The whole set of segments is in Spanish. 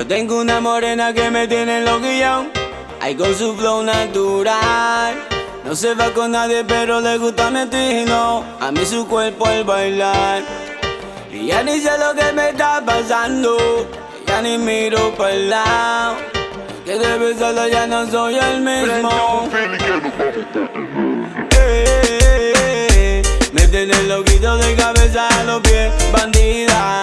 Yo tengo una morena que me tiene loquillao, ay con su flow natural. No se va con nadie pero le gusta mi estilo, a mí su cuerpo al bailar. Y ya ni sé lo que me está pasando, ya ni miro para el lado, que de besarla ya no soy el mismo. Me tiene loquito de cabeza a los pies, bandida.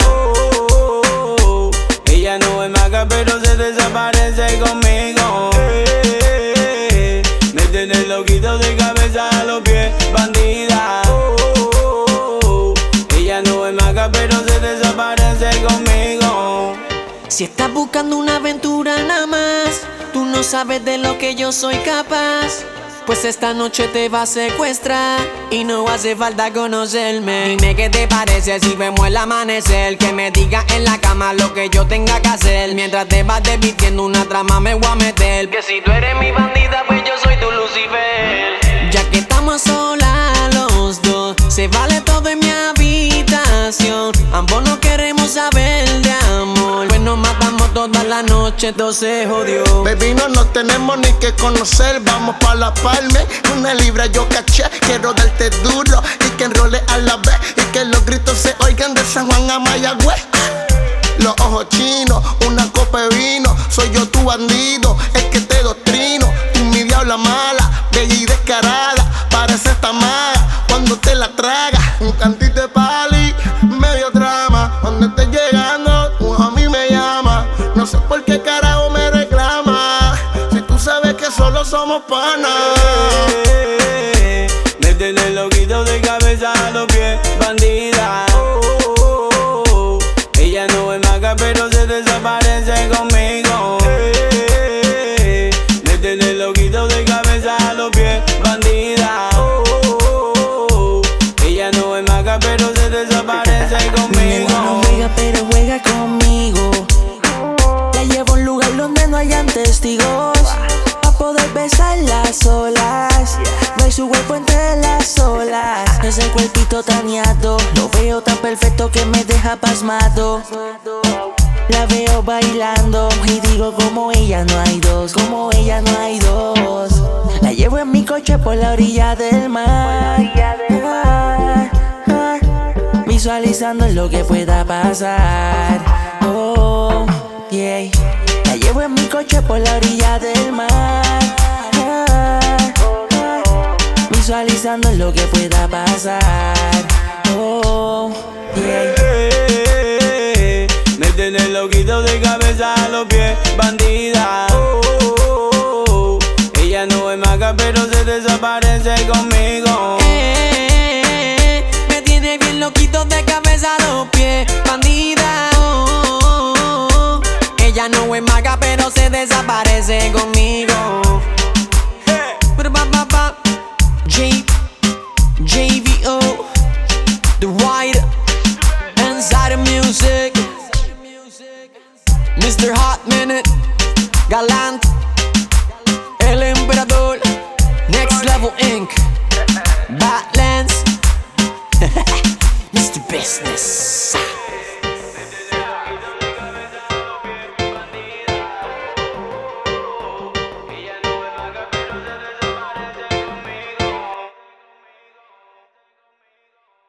Ella no es maga pero se desaparece conmigo. Me tiene loquito de cabeza a los pies, bandida. Ella no es maga pero se desaparece conmigo. Si estás buscando una aventura nada más, tú no sabes de lo que yo soy capaz. Pues esta noche te va a secuestrar y no hace falta conocerme. Dime qué te parece si vemos el amanecer, que me digas en la cama lo que yo tenga que hacer. Mientras te vas desvistiendo una trama me voy a meter, que si tú eres mi bandida pues yo soy tu Lucifer. Ya que estamos solas los dos, se vale todo en mi habitación. Ambos no queremos saber de amor, pues nos matamos toda la noche, entonces jodió. Baby, no nos tenemos ni que conocer, vamos pa' la Palme. Una libra yo caché, quiero darte duro y que enrole a la vez y que los gritos se oigan de San Juan a Mayagüez. Los ojos chinos, una copa de vino, soy yo tu bandido, es que te doctrino. Tú mi diabla mala, bella y descarada, parece esta maga cuando te la tragas. Un cantito de pali, medio drama, cuando estés llegando, a mí me llama. No sé por qué carajo me reclama, si tú sabes que solo somos panas. Me tiene loquito de cabeza a los pies, bandida. Ella no es maga pero se desaparece conmigo. Me tiene loquito de cabeza a los pies, bandida. Ella no es maga pero se desaparece conmigo. No juega pero juega conmigo. La llevo a un lugar donde no hayan testigos, pa' poder besarla a solas, ver su cuerpo entre las olas. Ese cuerpito taneado, lo veo tan perfecto que me deja pasmado. La veo bailando y digo como ella no hay dos, como ella no hay dos. La llevo en mi coche por la orilla del mar, visualizando lo que pueda pasar. Oh, yeah. La llevo en mi coche por la orilla del mar, visualizando lo que pueda pasar. Oh, yeah. Me tiene loquito de cabeza a los pies, bandida. Ella no es maga pero se desaparece conmigo. Me tiene bien loquito de cabeza a los pies, bandida. Ella no es maga pero se desaparece conmigo.